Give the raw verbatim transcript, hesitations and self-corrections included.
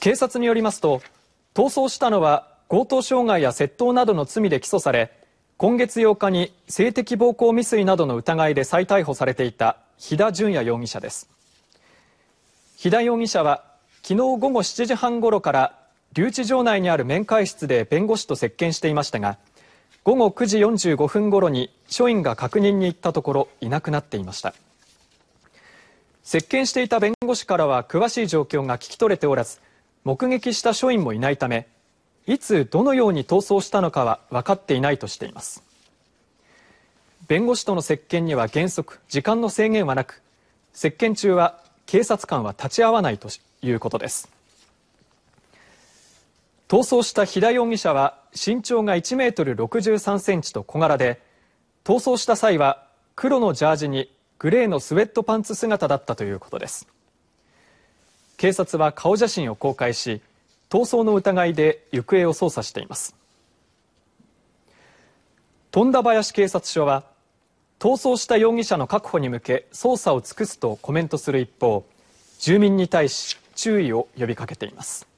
警察によりますと、逃走したのは強盗傷害や窃盗などの罪で起訴され、今月ようかに性的暴行未遂などの疑いで再逮捕されていた肥田淳也容疑者です。肥田容疑者は昨日午後しちじはんごろから留置場内にある面会室で弁護士と接見していましたが、午後くじよんじゅうごふんごろに署員が確認に行ったところいなくなっていました。接見していた弁護士からは詳しい状況が聞き取れておらず、目撃した署員もいないため、いつどのように逃走したのかは分かっていないとしています。弁護士との接見には原則時間の制限はなく、接見中は警察官は立ち会わないということです。逃走した肥田容疑者は身長がいちメートルろくじゅうさんセンチと小柄で、逃走した際は黒のジャージにグレーのスウェットパンツ姿だったということです。警察は顔写真を公開し、逃走の疑いで行方を捜査しています。富田林警察署は、逃走した容疑者の確保に向け捜査を尽くすとコメントする一方、住民に対し注意を呼びかけています。